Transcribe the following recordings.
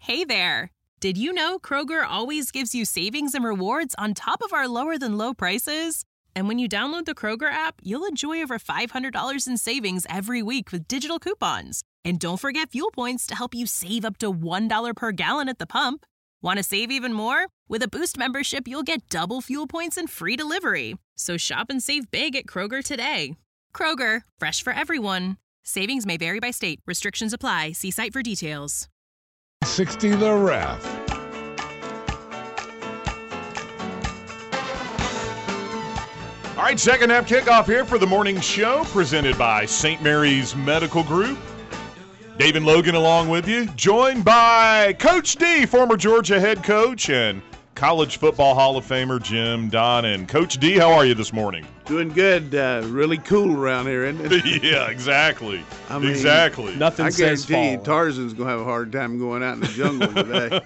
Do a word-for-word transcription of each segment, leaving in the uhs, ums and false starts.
Hey there! Did you know Kroger always gives you savings and rewards on top of our lower-than-low prices? And when you download the Kroger app, you'll enjoy over five hundred dollars in savings every week with digital coupons. And don't forget fuel points to help you save up to one dollar per gallon at the pump. Want to save even more? With a Boost membership, you'll get double fuel points and free delivery. So shop and save big at Kroger today. Kroger, fresh for everyone. Savings may vary by state. Restrictions apply. See site for details. sixty The Ref. All right, second half kickoff here for the morning show presented by Saint Mary's Medical Group. Dave and Logan along with you, joined by Coach D, former Georgia head coach, and College Football Hall of Famer Jim Donnan. Coach D, how are you this morning? Doing good. Uh, really cool around here, isn't it? Yeah, exactly. I mean, exactly. Nothing I says guarantee you fall. Tarzan's going to have a hard time going out in the jungle today.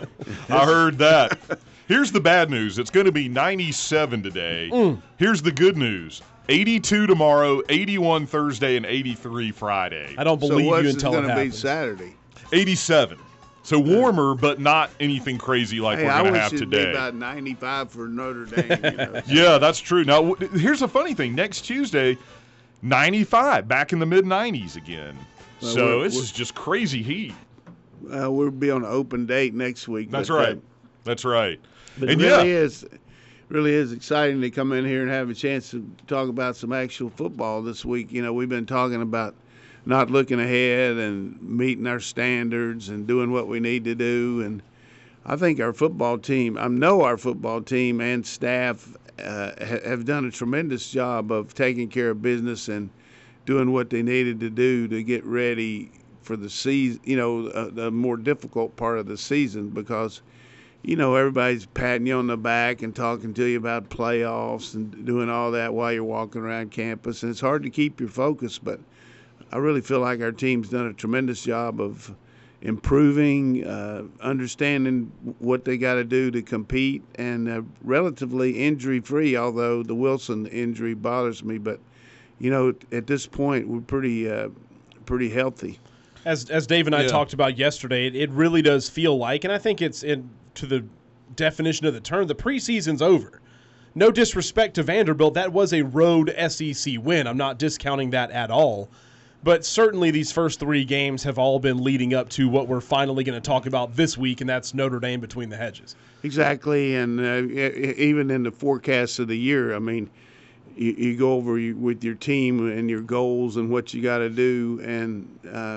I heard that. Here's the bad news. It's going to be ninety-seven today. Mm. Here's the good news. eighty-two tomorrow, eighty-one Thursday, and eighty-three Friday. I don't So believe what's you it until going it to be happens. Saturday? eighty-seven. So warmer, but not anything crazy like Hey, we're I going to wish have it'd be today. about ninety-five for Notre Dame. You know? Yeah, that's true. Now, w- here's the funny thing. Next Tuesday, ninety-five, back in the mid nineties again. Well, so we're- this we're- is just crazy heat. Uh, we'll be on an open date next week. That's but, right. Uh, That's right. But and it really yeah, is, really is exciting to come in here and have a chance to talk about some actual football this week. You know, we've been talking about not looking ahead and meeting our standards and doing what we need to do. And I think our football team, I know our football team and staff uh, ha- have done a tremendous job of taking care of business and doing what they needed to do to get ready for the season, you know, uh, the more difficult part of the season because – you know, everybody's patting you on the back and talking to you about playoffs and doing all that while you're walking around campus. And it's hard to keep your focus, but I really feel like our team's done a tremendous job of improving, uh, understanding what they got to do to compete, and uh, relatively injury-free, although the Wilson injury bothers me. But, you know, at this point, we're pretty, uh, pretty healthy. As as Dave and I Yeah. talked about yesterday, it, it really does feel like, and I think it's in to the definition of the term, the preseason's over. No disrespect to Vanderbilt, that was a road S E C win. I'm not discounting that at all. But certainly these first three games have all been leading up to what we're finally going to talk about this week, and that's Notre Dame between the hedges. Exactly, and uh, e- even in the forecast of the year, I mean, you, you go over you, with your team and your goals and what you got to do, and uh,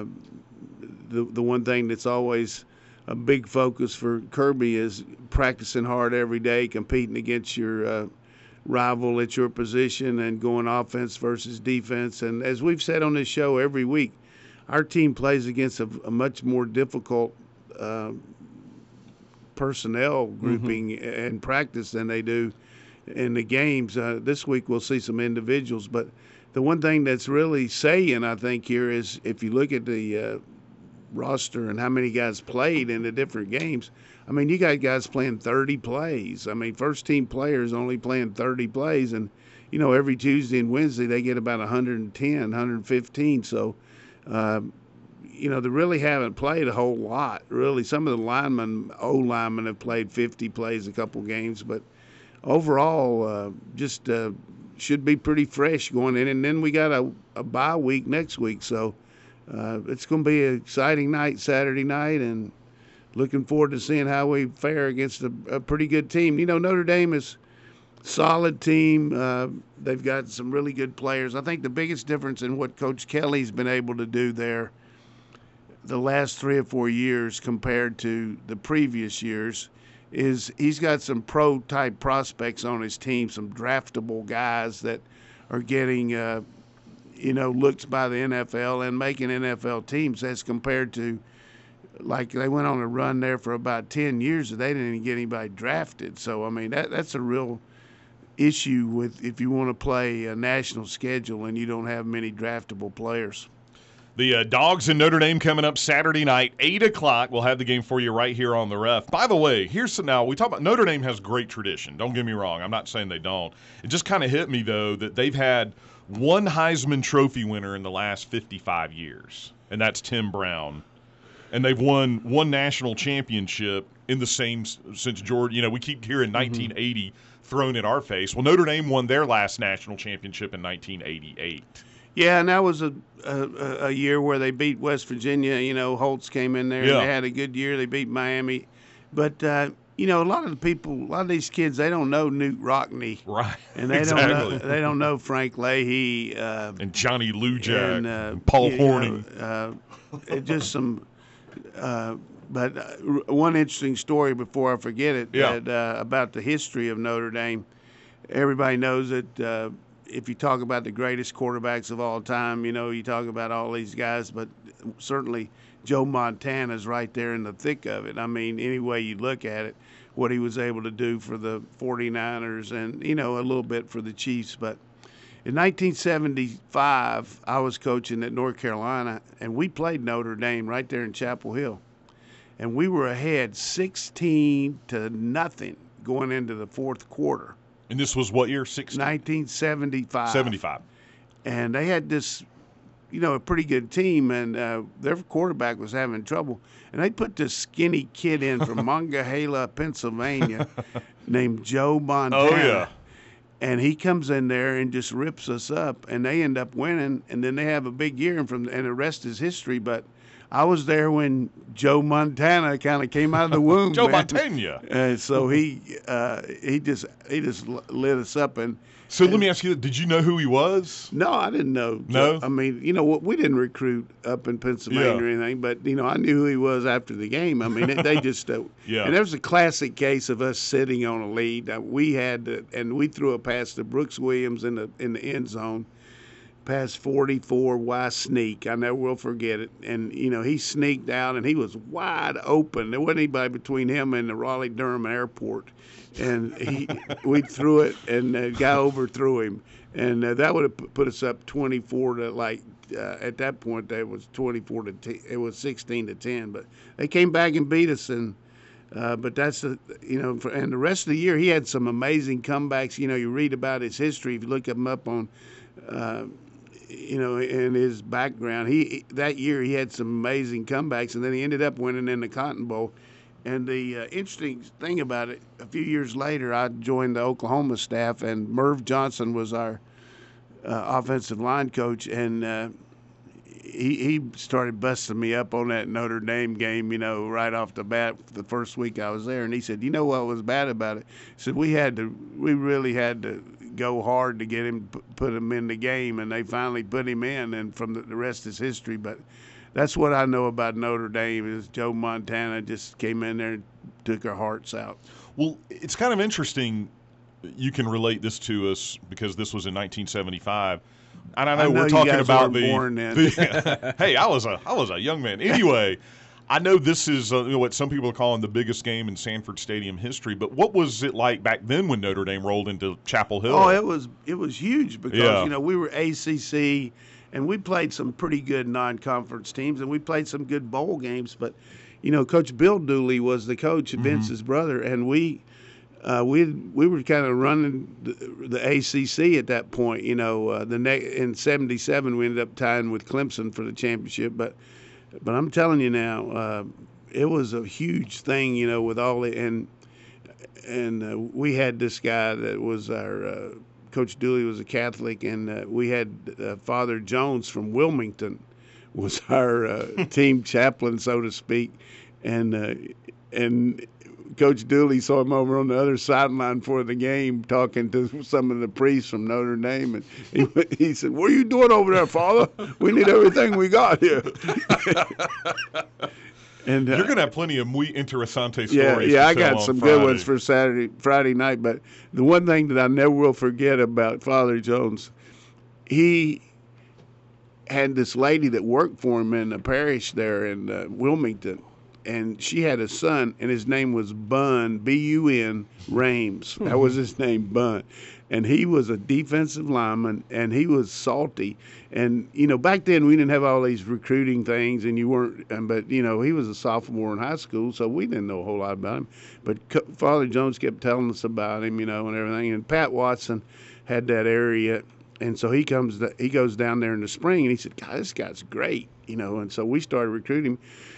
the the one thing that's always a big focus for Kirby is practicing hard every day, competing against your uh, rival at your position and going offense versus defense. And as we've said on this show every week, our team plays against a, a much more difficult uh, personnel grouping mm-hmm. in practice than they do in the games. Uh, this week we'll see some individuals, but the one thing that's really saying, I think, here is if you look at the uh, roster and how many guys played in the different games, I mean, you got guys playing thirty plays. I mean, first-team players only playing thirty plays, and, you know, every Tuesday and Wednesday they get about one hundred ten, one hundred fifteen. So, uh, you know, they really haven't played a whole lot, really. Some of the linemen, old linemen, have played fifty plays a couple games, but overall, uh, just uh, should be pretty fresh going in. And then we got a, a bye week next week, so uh, it's going to be an exciting night Saturday night, and looking forward to seeing how we fare against a, a pretty good team. You know, Notre Dame is a solid team. Uh, they've got some really good players. I think the biggest difference in what Coach Kelly's been able to do there the last three or four years compared to the previous years is he's got some pro-type prospects on his team, some draftable guys that are getting, uh, you know, looked by the N F L and making N F L teams as compared to, like, they went on a run there for about ten years and they didn't even get anybody drafted. So, I mean, that that's a real issue with if you want to play a national schedule and you don't have many draftable players. The uh, Dogs in Notre Dame coming up Saturday night, eight o'clock. We'll have the game for you right here on the Ref. By the way, here's some, now we talk about Notre Dame has great tradition. Don't get me wrong. I'm not saying they don't. It just kind of hit me, though, that they've had one Heisman Trophy winner in the last fifty-five years, and that's Tim Brown. and they've won one national championship in the same since Georgia. You know, we keep hearing nineteen eighty thrown in our face. Well, Notre Dame won their last national championship in nineteen eighty-eight. Yeah, and that was a, a a year where they beat West Virginia. You know, Holtz came in there Yeah. and they had a good year. They beat Miami, but uh, you know, a lot of the people, a lot of these kids, they don't know Newt Rockne, Right. and they exactly. don't know they don't know Frank Leahy uh, and Johnny Lujack, and, uh, and Paul you Horning. know, uh, it just some. Uh, but uh, one interesting story before I forget it Yeah. that, uh, about the history of Notre Dame. Everybody knows that. Uh, If you talk about the greatest quarterbacks of all time, you know, you talk about all these guys, but certainly Joe Montana's right there in the thick of it. I mean, any way you look at it, what he was able to do for the forty-niners and, you know, a little bit for the Chiefs. But in nineteen seventy-five, I was coaching at North Carolina, and we played Notre Dame right there in Chapel Hill. And we were ahead sixteen to nothing going into the fourth quarter. And this was what year? sixty? nineteen seventy-five. seventy-five. And they had this, you know, a pretty good team, and uh, their quarterback was having trouble. And they put this skinny kid in from Monongahela, Pennsylvania, named Joe Montana. Oh, yeah. And he comes in there and just rips us up, and they end up winning. And then they have a big year, and from and the rest is history. But I was there when Joe Montana kind of came out of the womb. Joe man. Montana. And so he uh, he just he just lit us up. And So let me ask you, did you know who he was? no, I didn't know. No? I mean, you know, we didn't recruit up in Pennsylvania Yeah. or anything, but you know, I knew who he was after the game. I mean, they just uh, Yeah. And there was a classic case of us sitting on a lead. Uh, we had to, and we threw a pass to Brooks Williams in the in the end zone. Past forty-four, Y sneak. I never will forget it. And, you know, he sneaked out, and he was wide open. There wasn't anybody between him and the Raleigh-Durham airport. And he, we threw it, and the guy overthrew him. And uh, that would have p- put us up twenty-four to, like, uh, at that point, that was twenty-four to ten. It was sixteen to ten. But they came back and beat us, and uh, but that's the, you know, for, and the rest of the year, he had some amazing comebacks. You know, you read about his history. If you look him up on, uh, you know, in his background, he that year he had some amazing comebacks, and then he ended up winning in the Cotton Bowl. And the uh, interesting thing about it, a few years later, I joined the Oklahoma staff, and Merv Johnson was our uh, offensive line coach, and uh, he he started busting me up on that Notre Dame game, you know, right off the bat the first week I was there. And he said, you know what was bad about it? He said, we had to, we really had to go hard to get him, put him in the game, and they finally put him in, and from the, the rest is history. But that's what I know about Notre Dame is Joe Montana just came in there and took our hearts out. Well, it's kind of interesting. You can relate this to us because this was in nineteen seventy-five. And I know, I know we're you talking guys about weren't the, born then. the hey, I was a I was a young man. Anyway, I know this is uh, you know, what some people are calling the biggest game in Sanford Stadium history. But what was it like back then when Notre Dame rolled into Chapel Hill? Oh, it was it was huge because Yeah. you know we were A C C, and we played some pretty good non-conference teams, and we played some good bowl games. But you know, Coach Bill Dooley was the coach, Vince's brother, and we uh, we we were kind of running the, the A C C at that point. You know, uh, the ne- in seventy-seven we ended up tying with Clemson for the championship, but but I'm telling you now, uh, it was a huge thing. You know, with all the and and uh, we had this guy that was our uh, Coach Dooley was a Catholic, and uh, we had uh, Father Jones from Wilmington was our uh, team chaplain, so to speak, and uh, and Coach Dooley saw him over on the other sideline for the game talking to some of the priests from Notre Dame, and he, he said, "What are you doing over there, Father? We need everything we got here." And, uh, You're gonna have plenty of muy interesante stories. yeah, to yeah, I tell got on some Friday. good ones for Saturday, Friday night. But the one thing that I never will forget about Father Jones, he had this lady that worked for him in the parish there in uh, Wilmington, and she had a son, and his name was Bun, B U N, Rames. That was his name, Bun. And he was a defensive lineman, and he was salty. And, you know, back then we didn't have all these recruiting things, and you weren't, and, but, you know, he was a sophomore in high school, so we didn't know a whole lot about him. But Co- Father Jones kept telling us about him, you know, and everything. And Pat Watson had that area. And so he comes, he goes down there in the spring, and he said, "God, this guy's great," you know. And so we started recruiting him.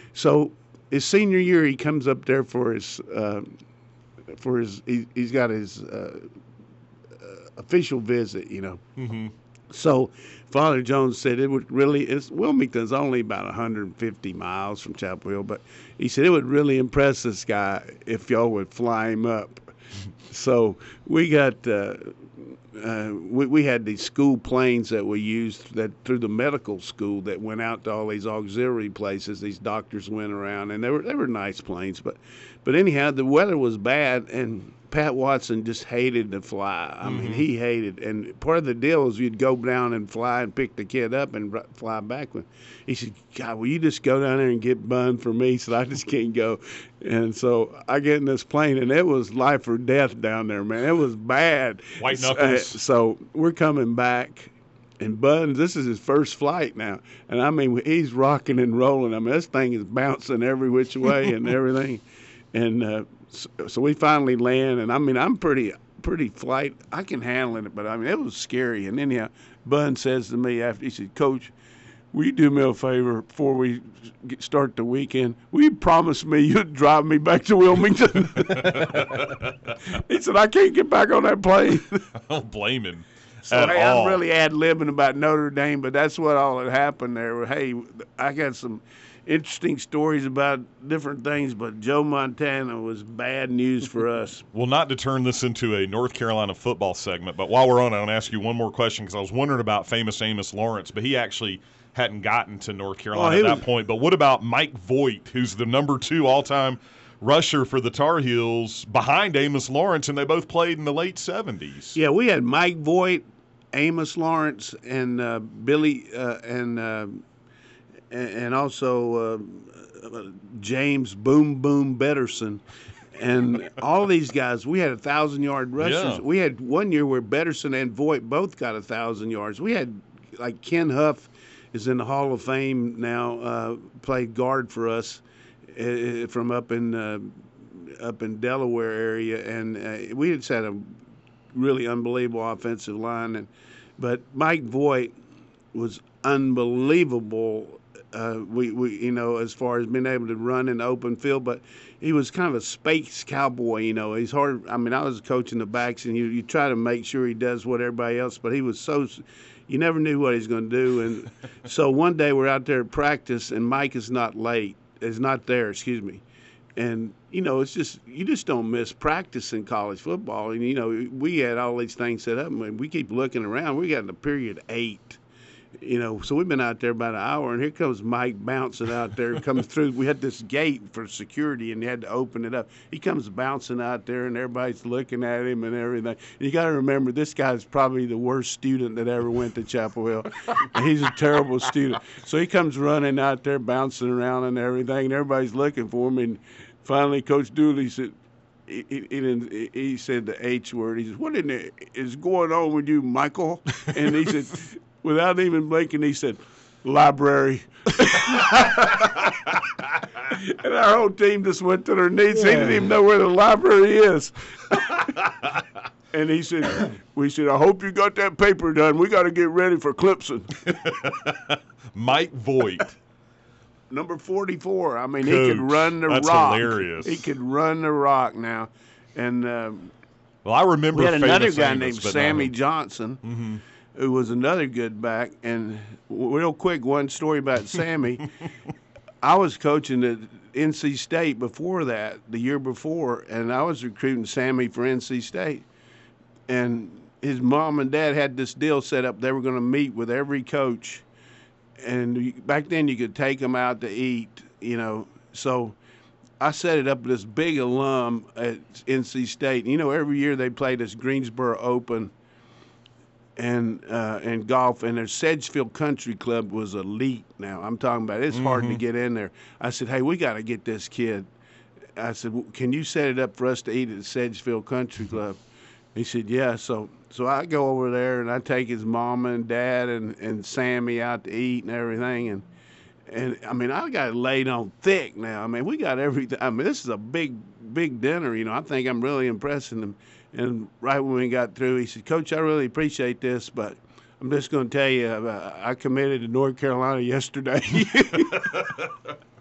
So his senior year, he comes up there for his uh, for his he, he's got his uh, uh, official visit, you know. Mm-hmm. So Father Jones said it would really, it's, Wilmington's only about one hundred fifty miles from Chapel Hill, but he said it would really impress this guy if y'all would fly him up. So we got, uh, uh, we, we had these school planes that we used that through the medical school that went out to all these auxiliary places. These doctors went around, and they were they were nice planes, but but anyhow, the weather was bad, and Pat Watson just hated to fly. I Mm-hmm. mean, he hated. And part of the deal is you'd go down and fly and pick the kid up and r- fly back with. He said, God, will you just go down there and get Bun for me? He said, I just can't go. And so I get in this plane, and it was life or death down there, man. It was bad. White Uh, knuckles. so we're coming back. And Bun, this is his first flight now. And, I mean, he's rocking and rolling. I mean, this thing is bouncing every which way and everything. And uh, so, so we finally land. And, I mean, I'm pretty pretty flight. I can handle it. But, I mean, it was scary. And then, yeah, Bun says to me after, he said, Coach, will you do me a favor before we get, start the weekend? Will you promise me you'd drive me back to Wilmington? He said, I can't get back on that plane. I don't blame him So at hey, all. I'm really ad-libbing about Notre Dame, but that's what all had happened there. Hey, I got some interesting stories about different things, but Joe Montana was bad news for us. Well, not to turn this into a North Carolina football segment, but while we're on, I want to ask you one more question because I was wondering about famous Amos Lawrence, but he actually hadn't gotten to North Carolina Oh, he at that was- point. But what about Mike Voigt, who's the number two all-time rusher for the Tar Heels behind Amos Lawrence, and they both played in the late seventies? Yeah, we had Mike Voigt, Amos Lawrence, and uh, Billy, uh, and uh, and and also uh, James Boom Boom Betterson. And all these guys, we had a thousand yard rushers. Yeah. We had one year where Betterson and Voigt both got a thousand yards. We had like Ken Huff is in the Hall of Fame now, uh, played guard for us uh, from up in uh, up in Delaware area, and uh, we just had a really unbelievable offensive line. And but Mike Voigt was unbelievable. Uh, we, we, you know, as far as being able to run in the open field, but he was kind of a space cowboy, you know. He's hard. I mean, I was coaching the backs, and you, you try to make sure he does what everybody else, but he was so, you never knew what he was going to do. And so one day we're out there at practice, and Mike is not late, is not there, excuse me. And, you know, it's just, you just don't miss practice in college football. And, you know, we had all these things set up, and we keep looking around. We got in the period eight. You know, so we've been out there about an hour, and here comes Mike bouncing out there, comes through. We had this gate for security, and you had to open it up. He comes bouncing out there, and everybody's looking at him and everything. And you got to remember, this guy's probably the worst student that ever went to Chapel Hill. And he's a terrible student. So he comes running out there, bouncing around and everything, and everybody's looking for him. And finally, Coach Dooley said, He, he, he said the H word. He said, "What in the, is going on with you, Michael?" And he said, without even blinking, he said, "Library." And our whole team just went to their knees. He didn't even know where the library is. And he said, "We said, I hope you got that paper done. We got to get ready for Clemson." Mike Voigt. Number forty-four. I mean, he Coach, could run the that's rock. hilarious. He could run the rock now. And um, Well, I remember we had another famous guy Amos, named but not Sammy him. Johnson, Mm-hmm. who was another good back. And w- real quick, one story about Sammy. I was coaching at N C State before that, the year before, and I was recruiting Sammy for N C State. And his mom and dad had this deal set up. They were going to meet with every coach. And you- back then you could take them out to eat, you know. So I set it up with this big alum at N C State. You know, every year they play this Greensboro Open and uh, and golf, and their Sedgefield Country Club was elite now. I'm talking about it's hard to get in there. I said, hey, we got to get this kid. I said, "Well, can you set it up for us to eat at the Sedgefield Country Club?" He said, yeah. So so I go over there, and I take his mom and dad and, and Sammy out to eat and everything. And, and I mean, I got it laid on thick now. I mean, we got everything. I mean, this is a big, big dinner. You know, I think I'm really impressing him. And right when we got through, he said, "Coach, I really appreciate this, but I'm just going to tell you, uh, I committed to North Carolina yesterday."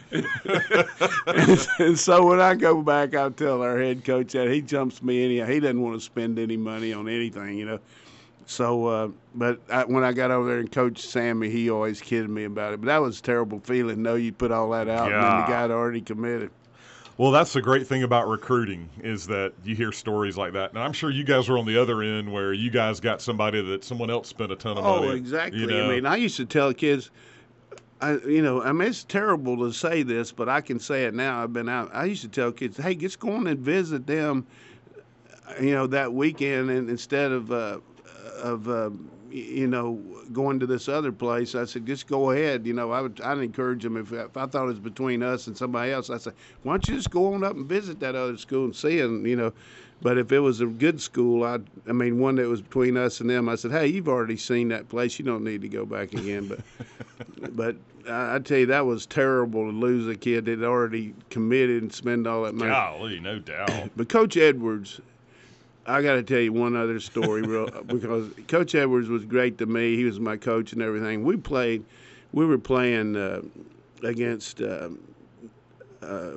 and, and so when I go back, I'll tell our head coach that he jumps me anyhow. He doesn't want to spend any money on anything, you know. So, uh, but I, when I got over there and Coach Sammy, he always kidded me about it. But that was a terrible feeling. No, you put all that out, Yeah. and then the guy had already committed. Well, that's the great thing about recruiting is that you hear stories like that. And I'm sure you guys were on the other end where you guys got somebody that someone else spent a ton of money. Oh, exactly. You know? I mean, I used to tell kids, I, you know, I mean, it's terrible to say this, but I can say it now. I've been out. I used to tell kids, hey, just go on and visit them, you know, that weekend, and instead of, uh, of uh, you know, going to this other place, I said, just go ahead. You know, I would, I'd encourage them if, if I thought it was between us and somebody else. I said, why don't you just go on up and visit that other school and see it, you know. But if it was a good school, I, I mean, one that was between us and them, I said, hey, you've already seen that place. You don't need to go back again. But, but I, I tell you, that was terrible to lose a kid that had already committed and spend all that money. Golly, no doubt. But Coach Edwards, I got to tell you one other story, real, because Coach Edwards was great to me. He was my coach and everything. We played, we were playing uh, against uh, uh,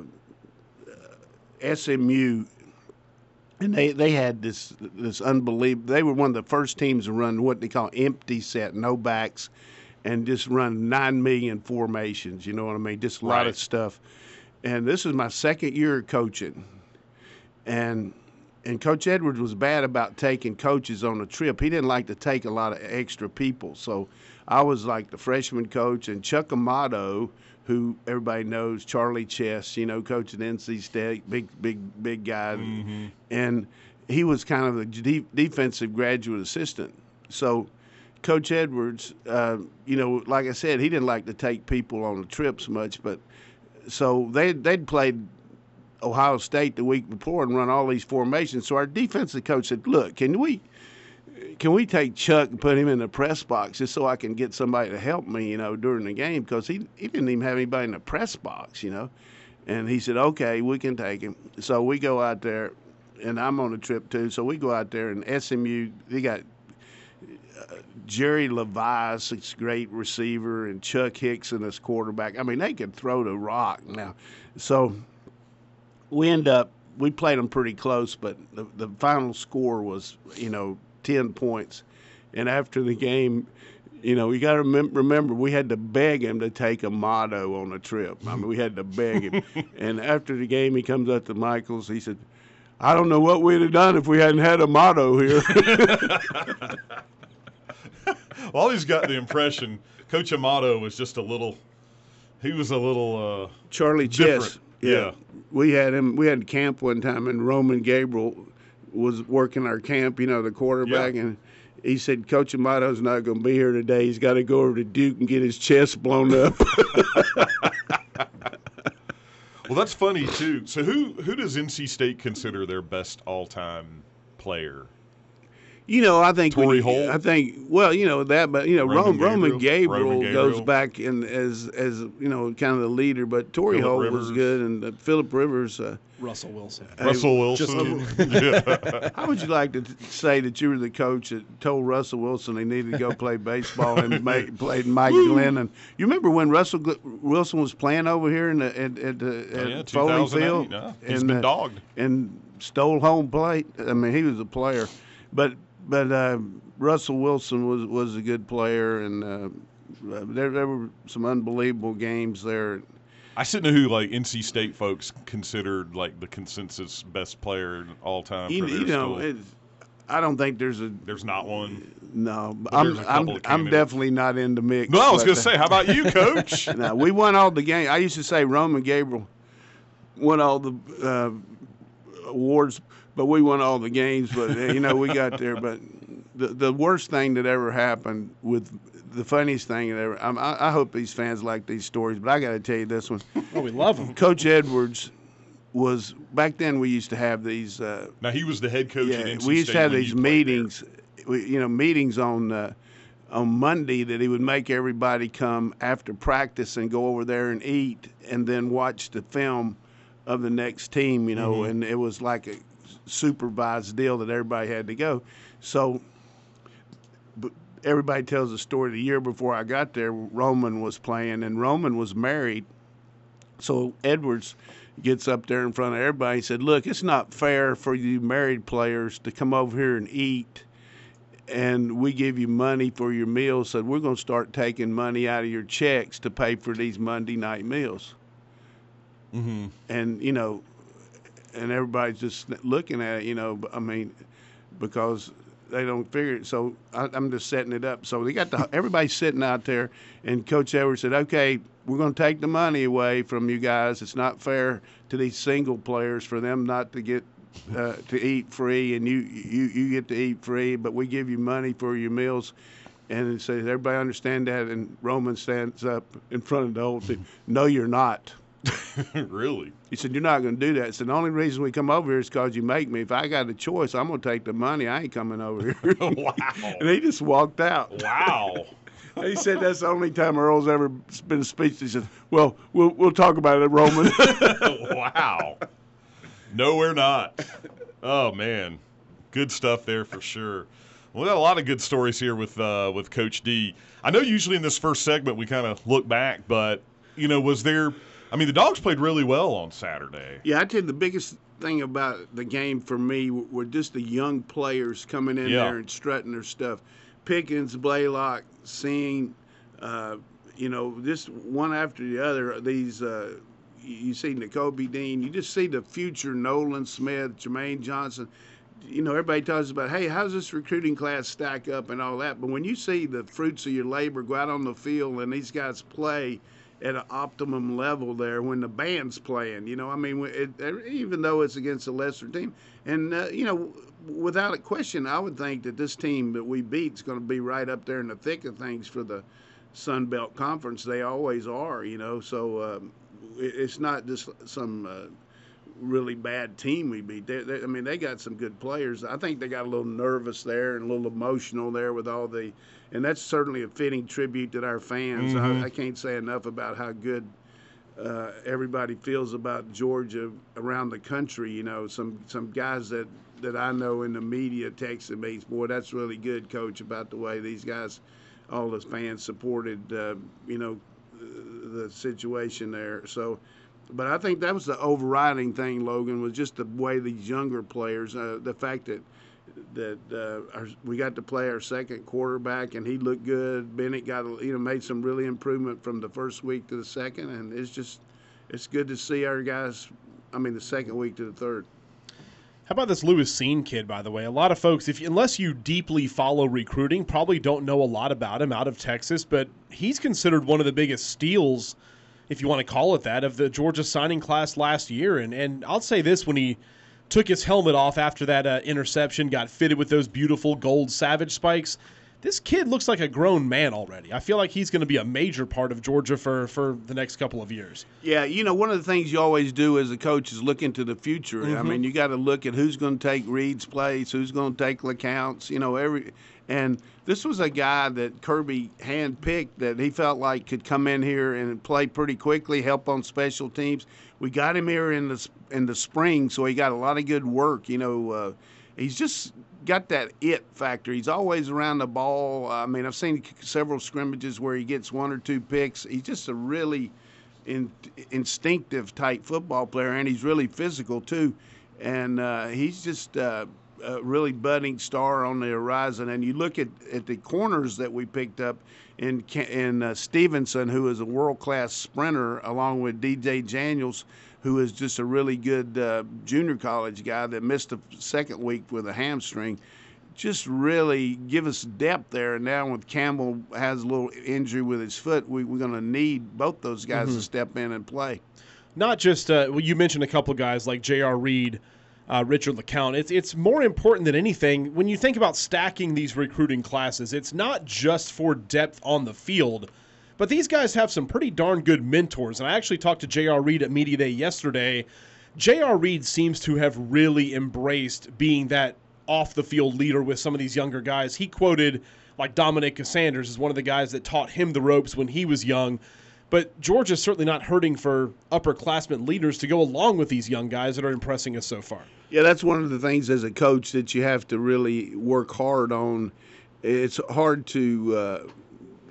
S M U, and they, they had this this unbelievable. They were one of the first teams to run what they call empty set, no backs, and just run nine million formations. You know what I mean? Just a lot Right. of stuff. And this is my second year coaching, and. And Coach Edwards was bad about taking coaches on a trip. He didn't like to take a lot of extra people. So I was like the freshman coach, and Chuck Amato, who everybody knows, Charlie Chess, you know, coach at N C State, big, big, big guy. Mm-hmm. And he was kind of a de- defensive graduate assistant. So Coach Edwards, uh, you know, like I said, he didn't like to take people on the trips much. But so they, they'd played Ohio State the week before and run all these formations. So our defensive coach said, look, can we can we take Chuck and put him in the press box just so I can get somebody to help me, you know, during the game? Because he, he didn't even have anybody in the press box, you know. And he said, okay, we can take him. So we go out there, and I'm on a trip too. So we go out there, and S M U, they got uh, Jerry Levice, this great receiver, and Chuck Hickson as quarterback. I mean, they could throw the rock now. So we end up, we played them pretty close, but the, the final score was, you know, ten points. And after the game, you know, you got to remember, remember, we had to beg him to take a motto on a trip. I mean, we had to beg him. And after the game, he comes up to Michaels. He said, I don't know what we'd have done if we hadn't had a motto here. Well, I always got the impression Coach Amato was just a little, he was a little uh, Charlie different. Chess. Yeah. We had him, we had camp one time, and Roman Gabriel was working our camp, you know, the quarterback, Yeah. and he said, Coach Amato's not going to be here today. He's got to go over to Duke and get his chest blown up. Well, that's funny, too. So who who does N C State consider their best all-time player? You know, I think Torrey when you- Holt? I think well, you know that, but you know, Roman Roman, Roman Gabriel? Gabriel, Roman goes Gabriel. back in as as you know, kind of the leader. But Torrey Phillip Holt Rivers. was good, and uh, Phillip Rivers. Uh, Russell Wilson. Russell Wilson. yeah. how would you like to t- say that you were the coach that told Russell Wilson he needed to go play baseball and make, played Mike Glennon? You remember when Russell Gl- Wilson was playing over here in the, at at, the, Oh, yeah, at Foley two thousand eight. Field? No, he's and, been uh, dogged. and stole home plate. I mean, he was a player, but but uh, Russell Wilson was was a good player, and uh, there there were some unbelievable games there. I still know who like N C State folks considered like the consensus best player all time You, for their you know, school. it's, I don't think there's a There's not one. no. Well, I'm there's a I'm couple of I'm candidates. definitely not in the mix. No, I was but, going to uh, say, how about you, Coach? No, we won all the games. I used to say Roman Gabriel won all the uh, awards, but we won all the games. But uh, you know, we got there. But the the worst thing that ever happened with the funniest thing that ever. I'm, I, I hope these fans like these stories, but I got to tell you this one. Oh, we love him. Coach Edwards was back then. We used to have these. Uh, Now, he was the head coach at yeah, N C we used State to have when these you played there. meetings, we, you know, meetings on uh, on Monday that he would make everybody come after practice and go over there and eat, and then watch the film of the next team. You know, Mm-hmm. and it was like a supervised deal that everybody had to go. So, but everybody tells the story. The year before I got there, Roman was playing, and Roman was married So Edwards gets up there in front of everybody and said, look, it's not fair for you married players to come over here and eat, and we give you money for your meals, so we're going to start taking money out of your checks to pay for these Monday night meals. Mm-hmm. And, you know, and everybody's just looking at it, you know, I mean, because they don't figure it. So I, I'm just setting it up. So they got the everybody's sitting out there, and Coach Edwards said, okay, we're going to take the money away from you guys. It's not fair to these single players for them not to get uh, to eat free, and you, you you get to eat free, but we give you money for your meals. And it says, everybody understand that? And Roman stands up in front of the whole team. No, you're not. Really? He said, you're not going to do that. He said, the only reason we come over here is because you make me. If I got a choice, I'm going to take the money. I ain't coming over here. Wow. And he just walked out. Wow. He said that's the only time Earl's ever been speechless. He said, well, we'll we'll talk about it, Roman. Wow. No, we're not. Oh, man. Good stuff there for sure. Well, we got a lot of good stories here with uh, with Coach D. I know usually in this first segment we kind of look back, but, you know, was there – I mean, the Dogs played really well on Saturday. Yeah, I tell you the biggest thing about the game for me were just the young players coming in Yeah. there and strutting their stuff. Pickens, Blaylock, Singh, uh, you know, just one after the other. These uh, you see Nakobe Dean, you just see the future Nolan Smith, Jermaine Johnson. You know, everybody talks about, hey, how's this recruiting class stack up and all that. But when you see the fruits of your labor go out on the field and these guys play at an optimum level there when the band's playing, you know, I mean, it, even though it's against a lesser team. And, uh, you know, without a question, I would think that this team that we beat is going to be right up there in the thick of things for the Sun Belt Conference. They always are, you know. So um, it, it's not just some uh, really bad team we beat. They, they, I mean, they got some good players. I think they got a little nervous there and a little emotional there with all the – and that's certainly a fitting tribute to our fans. Mm-hmm. I, I can't say enough about how good – Uh, everybody feels about Georgia around the country. You know, some some guys that, that I know in the media texted me, boy, that's really good, Coach, about the way these guys, all the fans supported, uh, you know, the situation there. So, but I think that was the overriding thing, Logan, was just the way these younger players, uh, the fact that that uh, our, we got to play our second quarterback and he looked good. Bennett got, you know, made some really improvement from the first week to the second, and it's just it's good to see our guys. I mean, the second week to the third. How about this Lewis Cine kid, by the way? A lot of folks, if unless you deeply follow recruiting, probably don't know a lot about him out of Texas, but he's considered one of the biggest steals, if you want to call it that, of the Georgia signing class last year. And and I'll say this, when he took his helmet off after that uh, interception, got fitted with those beautiful gold Savage spikes, this kid looks like a grown man already. I feel like he's going to be a major part of Georgia for, for the next couple of years. Yeah, you know, one of the things you always do as a coach is look into the future. Mm-hmm. I mean, you got to look at who's going to take Reed's place, who's going to take LeCounte's, you know, every and this was a guy that Kirby handpicked that he felt like could come in here and play pretty quickly, help on special teams. We got him here in the in the spring, so he got a lot of good work. You know, uh, he's just got that it factor. He's always around the ball. I mean, I've seen several scrimmages where he gets one or two picks. He's just a really in, instinctive type football player, and he's really physical too. And uh, he's just uh, a really budding star on the horizon. And you look at, at the corners that we picked up in in uh, Stevenson, who is a world-class sprinter, along with D J Daniels, who is just a really good uh, junior college guy that missed the second week with a hamstring. Just really give us depth there. And now with Campbell has a little injury with his foot, we, we're going to need both those guys mm-hmm. to step in and play. Not just uh, – well, you mentioned a couple of guys like J R. Reed, uh, Richard LeCounte. It's, it's more important than anything. When you think about stacking these recruiting classes, it's not just for depth on the field, but these guys have some pretty darn good mentors. And I actually talked to J R. Reed at Media Day yesterday. J R. Reed seems to have really embraced being that off-the-field leader with some of these younger guys. He quoted, like, Dominic Sanders is one of the guys that taught him the ropes when he was young. But Georgia's certainly not hurting for upperclassmen leaders to go along with these young guys that are impressing us so far. Yeah, that's one of the things as a coach that you have to really work hard on. It's hard to uh,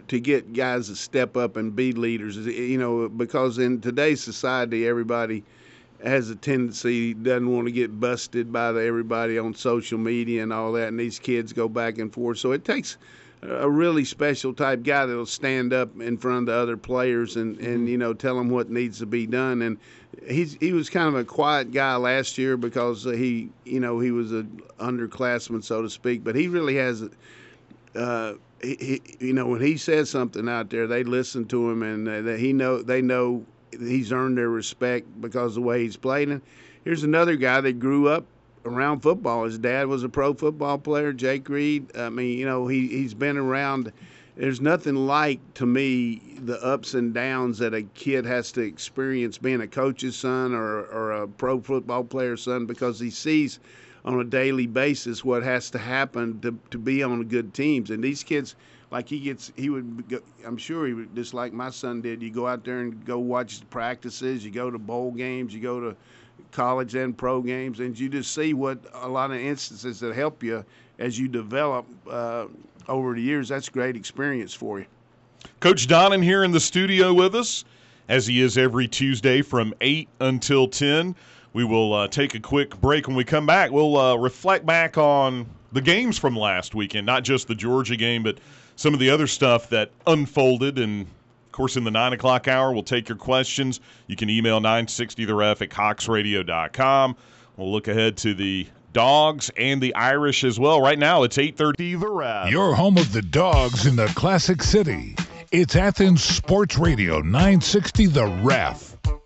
to get guys to step up and be leaders. You know, because in today's society, everybody has a tendency, doesn't want to get busted by the, everybody on social media and all that, and these kids go back and forth. So it takes a really special type guy that'll stand up in front of the other players and, and you know, tell them what needs to be done. And he's he was kind of a quiet guy last year because he, you know, he was an underclassman, so to speak. But he really has, uh, he, he, you know, when he says something out there, they listen to him, and uh, he know they know he's earned their respect because of the way he's played. And here's another guy that grew up around football. His dad was a pro football player, Jake Reed. I mean, you know, he, he's been around. There's nothing like, to me, the ups and downs that a kid has to experience being a coach's son or, or a pro football player's son, because he sees on a daily basis what has to happen to, to be on good teams. And these kids, like he gets, he would, go, I'm sure he would, just like my son did, you go out there and go watch the practices, you go to bowl games, you go to college and pro games, and you just see what a lot of instances that help you as you develop uh, over the years. That's great experience for you. Coach Donnan here in the studio with us, as he is every Tuesday from eight until ten. We will uh, take a quick break. When we come back, we'll uh, reflect back on the games from last weekend, not just the Georgia game, but some of the other stuff that unfolded. And, of course, in the nine o'clock hour, we'll take your questions. You can email nine sixty the ref at cox radio dot com. We'll look ahead to the Dogs and the Irish as well. Right now, it's eight thirty the ref. Your home of the Dogs in the Classic City. It's Athens Sports Radio, nine sixty the ref.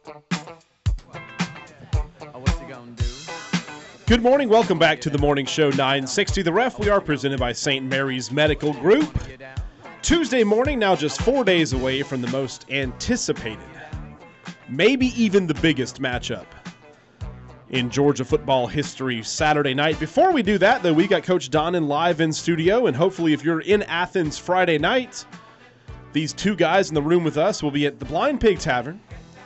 Good morning. Welcome back to the morning show, nine sixty the ref. We are presented by Saint Mary's Medical Group. Tuesday morning, now just four days away from the most anticipated, maybe even the biggest matchup in Georgia football history, Saturday night. Before we do that, though, we got Coach Donnan live in studio, and hopefully if you're in Athens Friday night, these two guys in the room with us will be at the Blind Pig Tavern,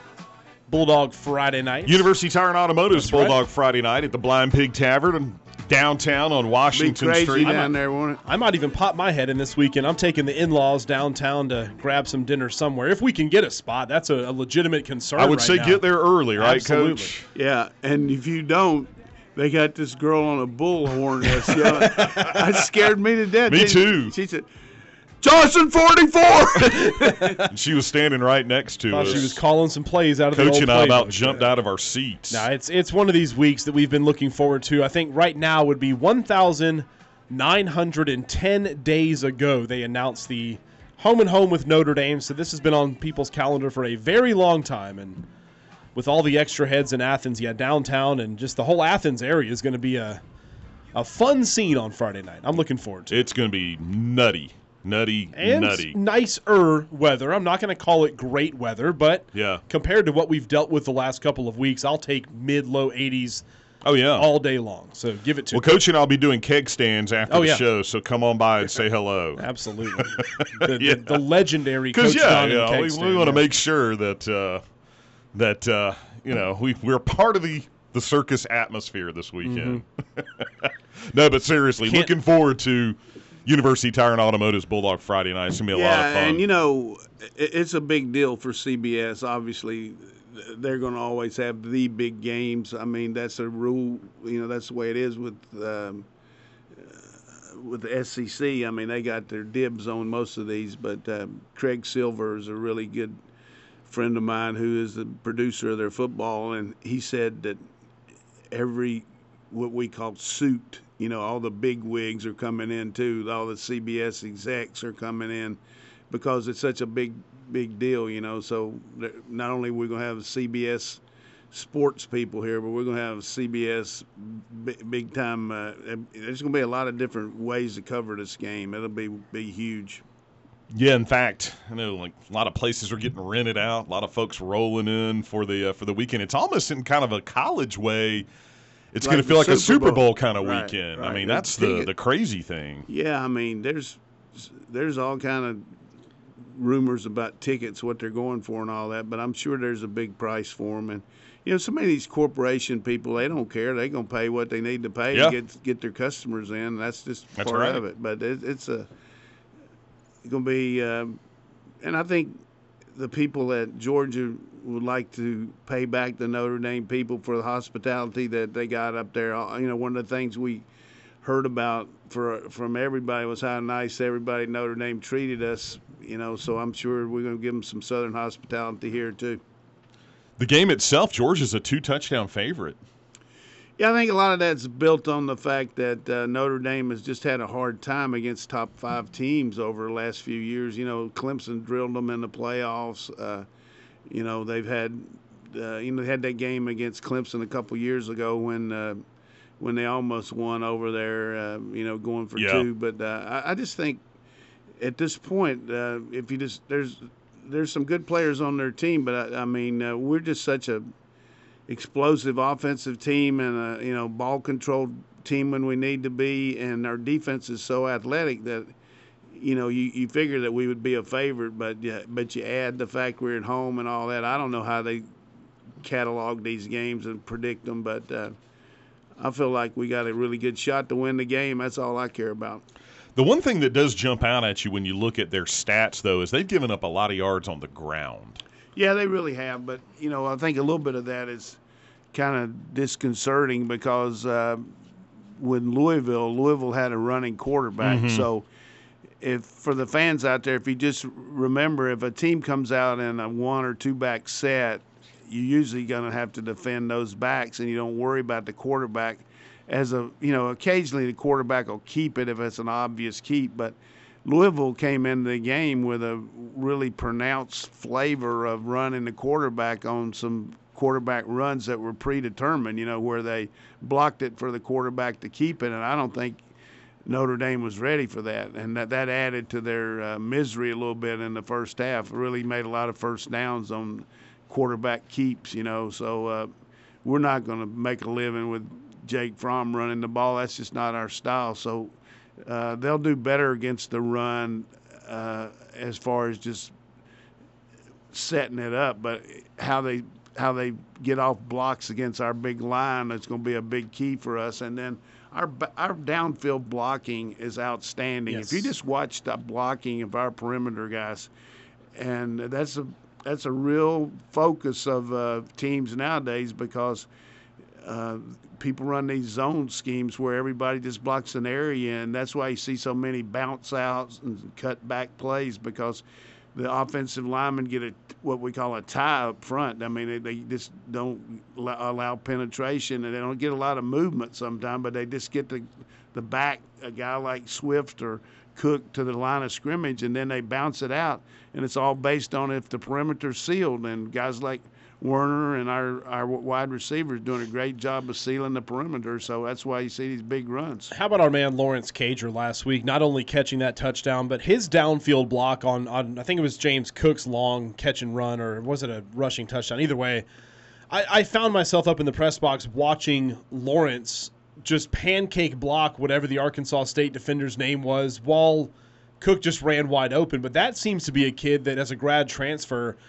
Bulldog Friday night. University Tire and Automotive's That's Bulldog right. Friday night at the Blind Pig Tavern downtown on Be Washington crazy Street. down there, won't it? I might even pop my head in this weekend. I'm taking the in-laws downtown to grab some dinner somewhere. If we can get a spot, that's a, a legitimate concern I would right say now. get there early, right, Absolutely. Coach? Yeah, and if you don't, they got this girl on a bullhorn that's yelling. That scared me to death. Me She- too. She said, Johnson forty-four! And she was standing right next to Thought us. she was calling some plays out of the Coach old and I about playbook. jumped out of our seats. Nah, it's it's one of these weeks that we've been looking forward to. I think right now would be one thousand nine hundred ten days ago they announced the home and home with Notre Dame. So this has been on people's calendar for a very long time. And with all the extra heads in Athens, yeah, downtown and just the whole Athens area is going to be a a fun scene on Friday night. I'm looking forward to it. It's going to be nutty, nutty, And nutty. nicer weather. I'm not going to call it great weather, but Yeah. compared to what we've dealt with the last couple of weeks, I'll take mid-low eighties Oh, yeah. all day long. So give it to Well, me. Coach and I'll be doing keg stands after Oh, the yeah. show, so come on by and say hello. Absolutely. The, Yeah. the, the legendary Because, Coach yeah, Donnan you know, keg we, stand, we want to yeah. make sure that, uh, that uh, you know, we, we're part of the, the circus atmosphere this weekend. No, but seriously, Mm-hmm. Can't- looking forward to University Tire and Automotive's Bulldog Friday night. It's going to be a lot of fun. and you know, it- it's a big deal for C B S. Obviously, they're going to always have the big games. I mean, that's a rule. You know, that's the way it is with um, uh, with the S E C. I mean, they got their dibs on most of these. But um, Craig Silver is a really good friend of mine who is the producer of their football, and he said that every what we call suit, you know, all the big wigs are coming in too. All the C B S execs are coming in because it's such a big, big deal, you know. So there- not only we're going to have C B S sports people here, but we're going to have C B S big, big time. Uh, there's going to be a lot of different ways to cover this game. It'll be be huge. Yeah, in fact, I know like a lot of places are getting rented out. A lot of folks rolling in for the uh, for the weekend. It's almost in kind of a college way. It's Like going to the feel like a Super Super Bowl Bowl. kind of Right, weekend. I right. mean, The that's the, ticket- the crazy thing. Yeah, I mean, there's there's all kind of rumors about tickets, what they're going for, and all that. But I'm sure there's a big price for them. And you know, some of these corporation people, they don't care. They're gonna pay what they need to pay Yeah. to get get their customers in. That's just That's part right. of it. But it, it's a it's gonna be um, and I think the people at Georgia would like to pay back the Notre Dame people for the hospitality that they got up there. You know, one of the things we heard about for from everybody was how nice everybody at Notre Dame treated us. You know, so I'm sure we're going to give them some Southern hospitality here too. The game itself, Georgia's a two-touchdown favorite. Yeah, I think a lot of that's built on the fact that uh, Notre Dame has just had a hard time against top five teams over the last few years. You know, Clemson drilled them in the playoffs. Uh, you know, they've had, uh, you know, they had that game against Clemson a couple years ago when uh, when they almost won over there. Uh, you know, going for yeah. two. But uh, I, I just think at this point, uh, if you just there's there's some good players on their team, but I, I mean, uh, we're just such a explosive offensive team and a you know ball controlled team when we need to be, and our defense is so athletic that you know you, you figure that we would be a favorite, but yeah, but you add the fact we're at home and all that. I don't know how they catalog these games and predict them, but uh, I feel like we got a really good shot to win the game. That's all I care about. The one thing that does jump out at you when you look at their stats, though, is they've given up a lot of yards on the ground. Yeah, they really have, but you know, I think a little bit of that is kind of disconcerting because uh, when Louisville, Louisville had a running quarterback. Mm-hmm. So, if for the fans out there, if you just remember, if a team comes out in a one or two back set, you're usually going to have to defend those backs, and you don't worry about the quarterback. As a you know, occasionally the quarterback will keep it if it's an obvious keep, but Louisville came into the game with a really pronounced flavor of running the quarterback on some quarterback runs that were predetermined, you know, where they blocked it for the quarterback to keep it. And I don't think Notre Dame was ready for that. And that, that added to their uh, misery a little bit in the first half. It really made a lot of first downs on quarterback keeps, you know. So uh, we're not going to make a living with Jake Fromm running the ball. That's just not our style. So Uh, they'll do better against the run uh, as far as just setting it up, but how they how they get off blocks against our big line, that's going to be a big key for us. And then our our downfield blocking is outstanding. Yes. If you just watch the blocking of our perimeter guys, and that's a that's a real focus of uh, teams nowadays because uh, people run these zone schemes where everybody just blocks an area, and that's why you see so many bounce outs and cut back plays because the offensive linemen get a what we call a tie up front. I mean, they, they just don't allow penetration, and they don't get a lot of movement sometimes, but they just get the the back, a guy like Swift or Cook, to the line of scrimmage, and then they bounce it out, and it's all based on if the perimeter's sealed, and guys like Werner and our, our wide receivers doing a great job of sealing the perimeter, so that's why you see these big runs. How about our man Lawrence Cager last week, not only catching that touchdown, but his downfield block on, on I think it was James Cook's long catch and run, or was it a rushing touchdown? Either way, I, I found myself up in the press box watching Lawrence just pancake block whatever the Arkansas State defender's name was while Cook just ran wide open. But that seems to be a kid that, as a grad transfer,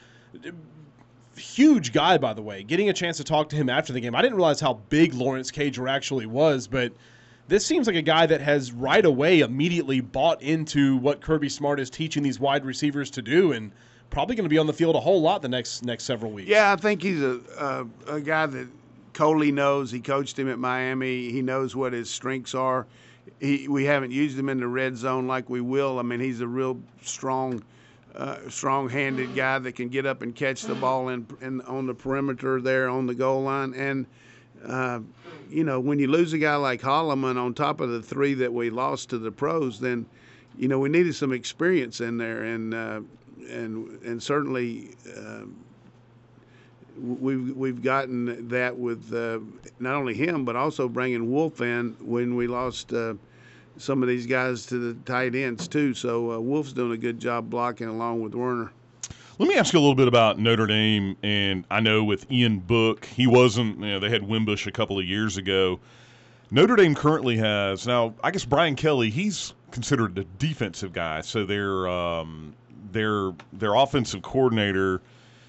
huge guy, by the way, getting a chance to talk to him after the game. I didn't realize how big Lawrence Cager actually was, but this seems like a guy that has right away immediately bought into what Kirby Smart is teaching these wide receivers to do, and probably going to be on the field a whole lot the next next several weeks. Yeah, I think he's a, a, a guy that Coley knows. He coached him at Miami. He knows what his strengths are. He, we haven't used him in the red zone like we will. I mean, he's a real strong Uh, strong-handed guy that can get up and catch the ball in, in on the perimeter there on the goal line. And, uh, you know, when you lose a guy like Holloman on top of the three that we lost to the pros, then, you know, we needed some experience in there. And uh, and and certainly uh, we've, we've gotten that with uh, not only him but also bringing Wolf in when we lost uh, – some of these guys to the tight ends too. So uh, Wolf's doing a good job blocking along with Werner. Let me ask you a little bit about Notre Dame, and I know with Ian Book, he wasn't, you know, they had Wimbush a couple of years ago. Notre Dame currently has, now I guess Brian Kelly, he's considered a defensive guy, so their um, their their offensive coordinator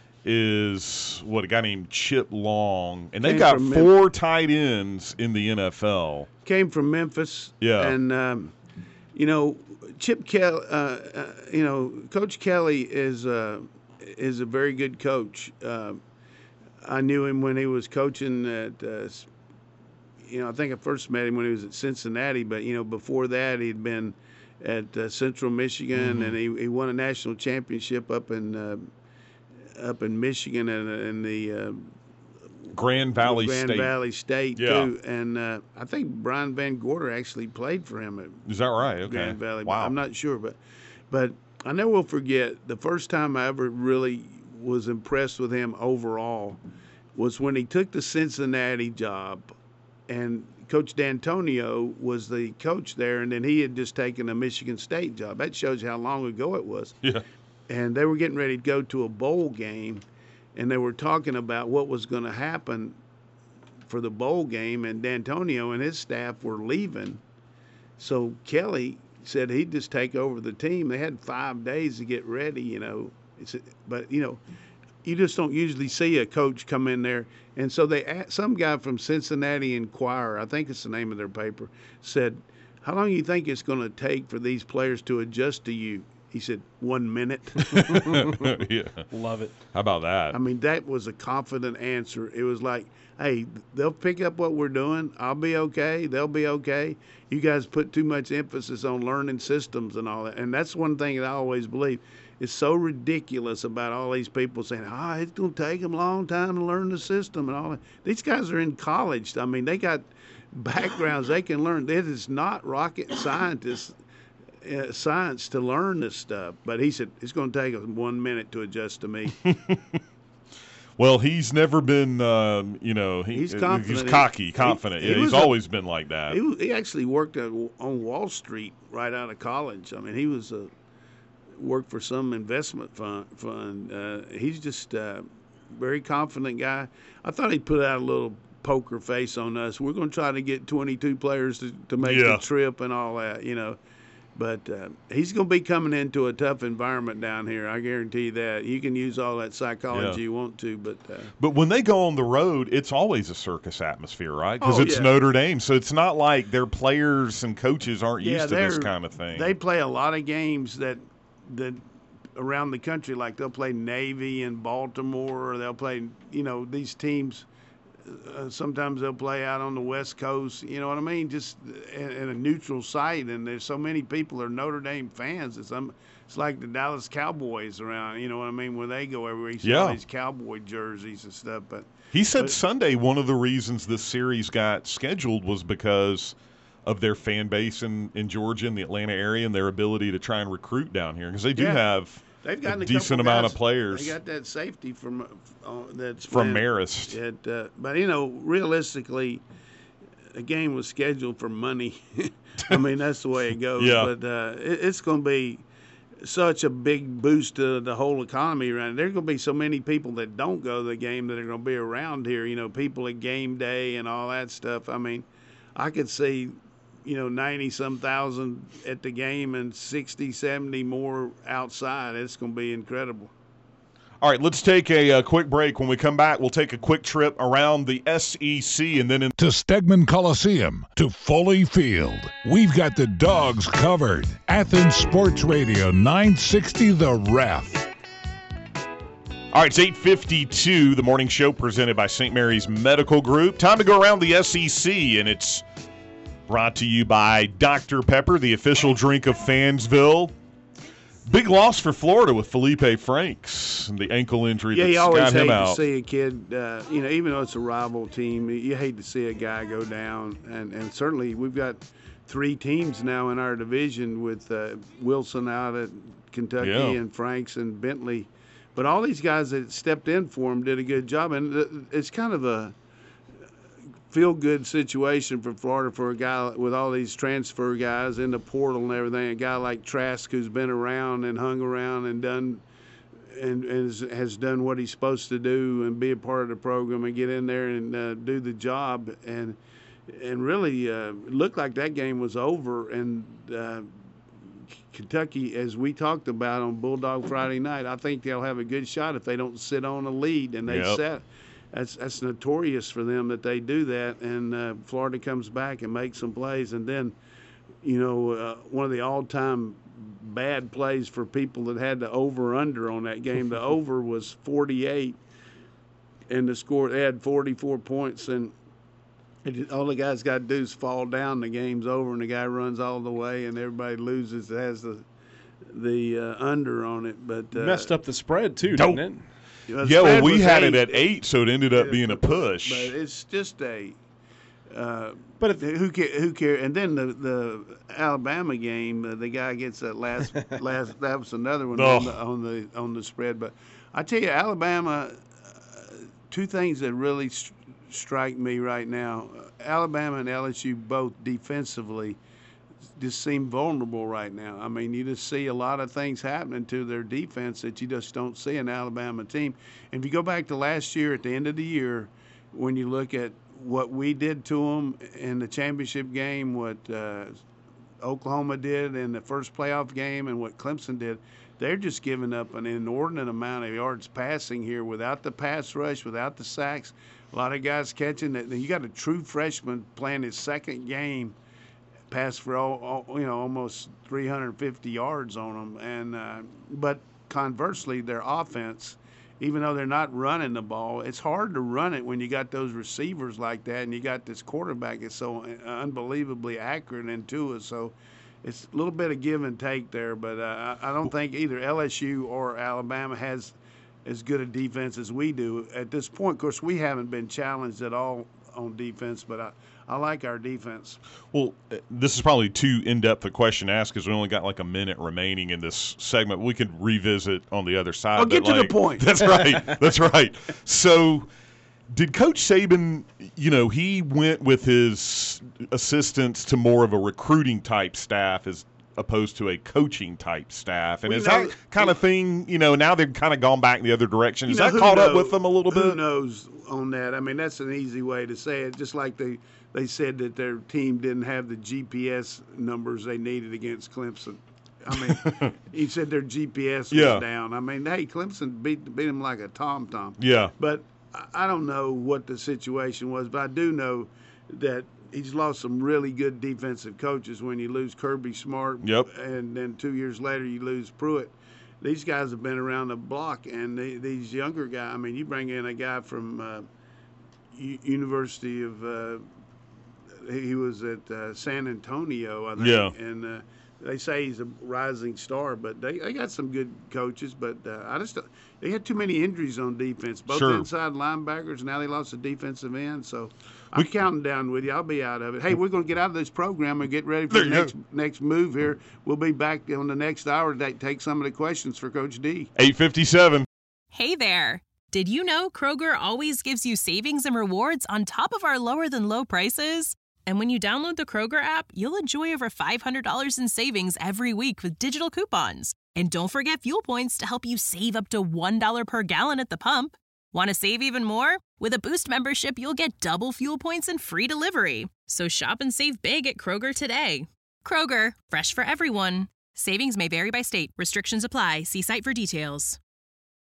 is what, a guy named Chip Long, and they've Came got from four Memphis. tight ends in the N F L. Came from Memphis. Yeah. And, um, you know, Chip Kelly, uh, uh, you know, Coach Kelly is uh, is a very good coach. Uh, I knew him when he was coaching at, uh, you know, I think I first met him when he was at Cincinnati, but, you know, before that he'd been at uh, Central Michigan, mm-hmm. and he, he won a national championship up in uh, up in Michigan and in the uh, Grand Valley Grand State. Valley State, yeah. too. And uh, I think Brian Van Gorder actually played for him at Is that right? Okay. Grand Valley. Wow. I'm not sure, but but I never will forget the first time I ever really was impressed with him overall was when he took the Cincinnati job, and Coach D'Antonio was the coach there, and then he had just taken a Michigan State job. That shows you how long ago it was. Yeah. And they were getting ready to go to a bowl game, and they were talking about what was going to happen for the bowl game, and D'Antonio and his staff were leaving. So Kelly said he'd just take over the team. They had five days to get ready, you know. It's, but, you know, you just don't usually see a coach come in there. And so they, some guy from Cincinnati Enquirer, I think it's the name of their paper, said, how long do you think it's going to take for these players to adjust to you? He said, one minute. Yeah. Love it. How about that? I mean, that was a confident answer. It was like, hey, they'll pick up what we're doing. I'll be okay. They'll be okay. You guys put too much emphasis on learning systems and all that. And that's one thing that I always believe. It's so ridiculous about all these people saying, oh, it's going to take them a long time to learn the system and all that. These guys are in college. I mean, they got backgrounds they can learn. It is not rocket scientists. Uh, science to learn this stuff, but he said it's going to take us one minute to adjust to me. Well, he's never been, um, you know, he, he's confident. He's cocky, he, confident. He, yeah, he he's a, always been like that. He, he actually worked at, on Wall Street right out of college. I mean, he was a worked for some investment fund. fund. Uh, he's just a very confident guy. I thought he'd put out a little poker face on us. We're going to try to get twenty-two players to, to make yeah. the trip and all that, you know. But uh, he's going to be coming into a tough environment down here. I guarantee you that. You can use all that psychology yeah. you want to, but uh, but when they go on the road, it's always a circus atmosphere, right? Because oh, it's yeah. Notre Dame, so it's not like their players and coaches aren't yeah, used to this kind of thing. They play a lot of games that that around the country, like they'll play Navy in Baltimore, or they'll play, you know, these teams. Uh, sometimes they'll play out on the West Coast, you know what I mean, just in, in a neutral site, and there's so many people are Notre Dame fans. It's, um, it's like the Dallas Cowboys around, you know what I mean, where they go everywhere. You see yeah. all these Cowboy jerseys and stuff. But he said but, Sunday one of the reasons this series got scheduled was because of their fan base in, in Georgia and the Atlanta area and their ability to try and recruit down here, because they do yeah. have They've gotten a a decent couple amount guys, of players. They got that safety from uh, that's from been, Marist. It, uh, but you know, realistically, a game was scheduled for money. I mean, that's the way it goes. Yeah. But uh, it, it's going to be such a big boost to the whole economy around. There's going to be so many people that don't go to the game that are going to be around here. You know, people at game day and all that stuff. I mean, I could see, you know, ninety-some thousand at the game and sixty, seventy more outside. It's going to be incredible. All right, let's take a, a quick break. When we come back, we'll take a quick trip around the S E C and then in to Stegman Coliseum, to Foley Field. We've got the Dogs covered. Athens Sports Radio, nine sixty The Ref. All right, it's eight fifty-two, the morning show presented by Saint Mary's Medical Group. Time to go around the S E C, and it's brought to you by Doctor Pepper, the official drink of Fansville. Big loss for Florida with Felipe Franks and the ankle injury yeah, that's you always got him hate out. to see a kid, uh, you know, even though it's a rival team, you hate to see a guy go down. And, and certainly we've got three teams now in our division with uh, Wilson out at Kentucky Yeah. and Franks and Bentley. But all these guys that stepped in for him did a good job. And it's kind of a feel-good situation for Florida for a guy with all these transfer guys in the portal and everything. A guy like Trask, who's been around and hung around and done and, and has, has done what he's supposed to do and be a part of the program and get in there and uh, do the job. And and really uh, it looked like that game was over. And uh, Kentucky, as we talked about on Bulldog Friday night, I think they'll have a good shot if they don't sit on a lead and they Yep. set. That's that's notorious for them that they do that, and uh, Florida comes back and makes some plays, and then, you know, uh, one of the all-time bad plays for people that had the over-under on that game. The over was forty-eight, and the score, they had forty-four points, and it, all the guys got to do is fall down, the game's over, and the guy runs all the way, and everybody loses, has the the uh, under on it. But uh, messed up the spread, too, Don't. didn't it? You know, Yeah, well, spread we was had eight. it at eight, so it ended up being a push. But it's just a uh, But if, who care, who care? And then the the Alabama game, uh, the guy gets that last last. That was another one Oh. on, the, on the on the spread. But I tell you, Alabama. Uh, two things that really st- strike me right now: Alabama and L S U both defensively just seem vulnerable right now. I mean, you just see a lot of things happening to their defense that you just don't see in an Alabama team. And if you go back to last year, at the end of the year, when you look at what we did to them in the championship game, what uh, Oklahoma did in the first playoff game, and what Clemson did, they're just giving up an inordinate amount of yards passing here without the pass rush, without the sacks. A lot of guys catching it. You got a true freshman playing his second game, pass for all, all, you know almost three hundred fifty yards on them, and uh, but conversely, their offense, even though they're not running the ball, it's hard to run it when you got those receivers like that, and you got this quarterback that's so unbelievably accurate and intuitive. So it's a little bit of give and take there, but uh, I don't think either L S U or Alabama has as good a defense as we do at this point. Of course, we haven't been challenged at all on defense, but I, I like our defense. Well, uh, this is probably too in-depth a question to ask because we only got like a minute remaining in this segment. We could revisit on the other side. Oh, get but, to like, the point. That's right. That's right. So did Coach Saban, you know, he went with his assistants to more of a recruiting type staff as opposed to a coaching type staff. And Well, is you know, that kind of thing, you know, now they've kind of gone back in the other direction. You Is know, that who caught up knows- with them a little Who bit? knows on that? I mean, that's an easy way to say it. Just like they, they said that their team didn't have the G P S numbers they needed against Clemson. I mean, he said their G P S was Yeah. down. I mean, hey, Clemson beat beat them like a tom-tom. Yeah. But I- I don't know what the situation was, but I do know that he's lost some really good defensive coaches when you lose Kirby Smart. Yep. And then two years later you lose Pruitt. These guys have been around the block, and they, these younger guys, I mean, you bring in a guy from uh, U- University of, uh, he was at uh, San Antonio, I think. Yeah. And uh, they say he's a rising star, but they, they got some good coaches. But uh, I just they had too many injuries on defense, both Sure. inside linebackers. Now they lost a defensive end, so I'm counting down with you. I'll be out of it. Hey, we're going to get out of this program and get ready for There the you next go. next move here. We'll be back on the next hour to take some of the questions for Coach D. eight fifty-seven. Hey there! Did you know Kroger always gives you savings and rewards on top of our lower than low prices? And when you download the Kroger app, you'll enjoy over five hundred dollars in savings every week with digital coupons. And don't forget fuel points to help you save up to one dollar per gallon at the pump. Want to save even more? With a Boost membership, you'll get double fuel points and free delivery. So shop and save big at Kroger today. Kroger, fresh for everyone. Savings may vary by state. Restrictions apply. See site for details.